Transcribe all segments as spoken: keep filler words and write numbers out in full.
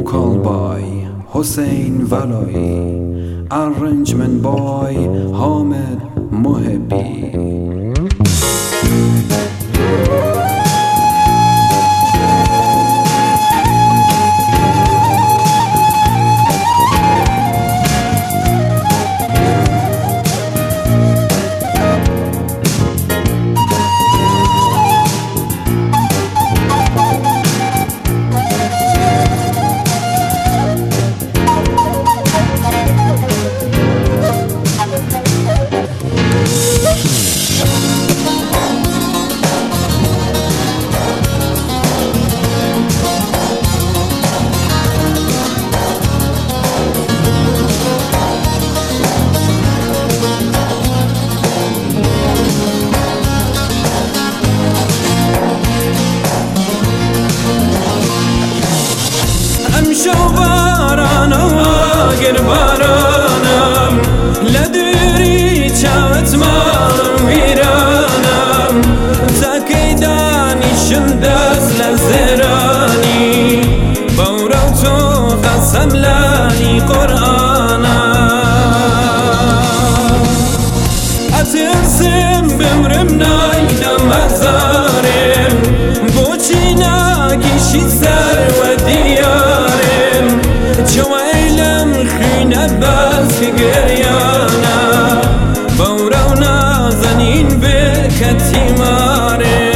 کالبای حسین ولایی ارنجمن بای حامد محبی. شو بارانم اگر بارانم لدوری چاوت مالم ویرانم تاکی دانیشم دست لزرانی بورو تو قسم لانی قرآنم اترسم بمرم ناینم ازارم بوچی ناکیشی سر و دیار جوایلم خینه بس گریانا بورو نازنین بکتی ماره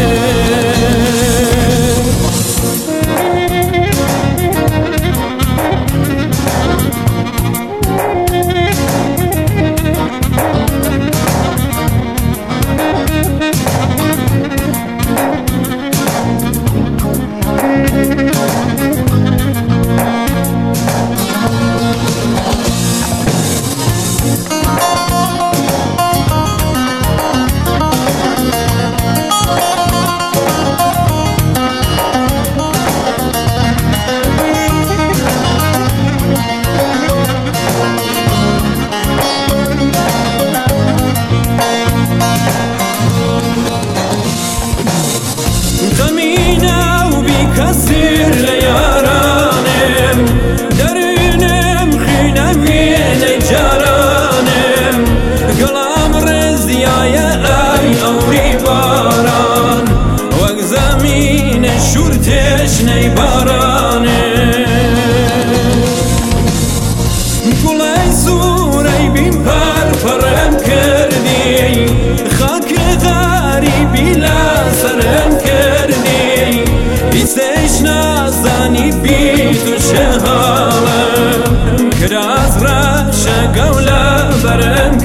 کسیر لیارانم درونم خینم ویل جارانم گلام رزیای ای اوری باران وگ زمین شورتش نی بارانم گلای زوری بیم پر پرم کردی خاک غریبی لسرم کردی بیستش نازانی بی تو چه حالم کراز راش گولا برم